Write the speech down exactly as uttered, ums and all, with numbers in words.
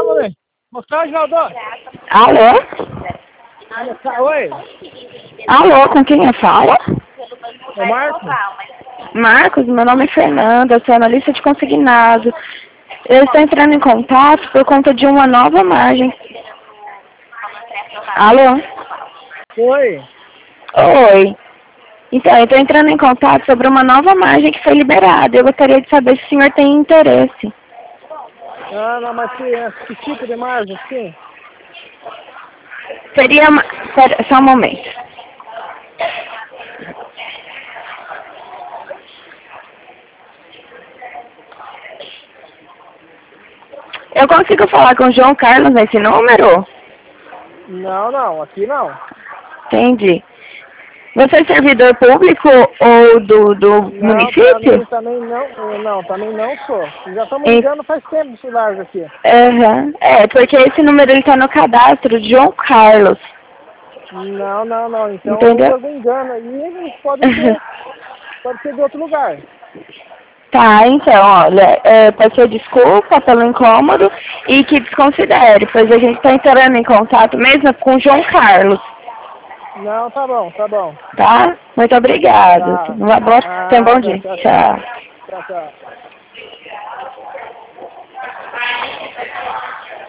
moleque. Mostrar, Geraldo. Alô? Oi. Alô, com quem eu falo? É Marcos? Marcos, meu nome é Fernanda, eu sou analista de consignado. Eu estou entrando em contato por conta de uma nova margem. Alô? Oi. Oi. Então, eu estou entrando em contato sobre uma nova margem que foi liberada. Eu gostaria de saber se o senhor tem interesse. Ah, não, mas que, que tipo de margem, sim? Seria uma... Pera, só um momento. Eu consigo falar com o João Carlos nesse número? Não, não, aqui não. Entendi. Você é servidor público ou do, do Não, também, município? também não, eh, não, também não sou. Já estamos Em- ligando faz tempo esse largo aqui. Aham. É, porque esse número ele tá no cadastro de João Carlos. Não, não, não. Então houve Entendeu? algum engano aí, pode ser, pode ser de outro lugar. Tá, então, olha, é, peço desculpa pelo incômodo e que desconsidere, pois a gente está entrando em contato mesmo com o João Carlos, Não, tá bom, tá bom. tá? Muito obrigada. Tá. Uma boa, tenha um bom Nada, dia. tchau, tchau. Tchau. Tchau, tchau.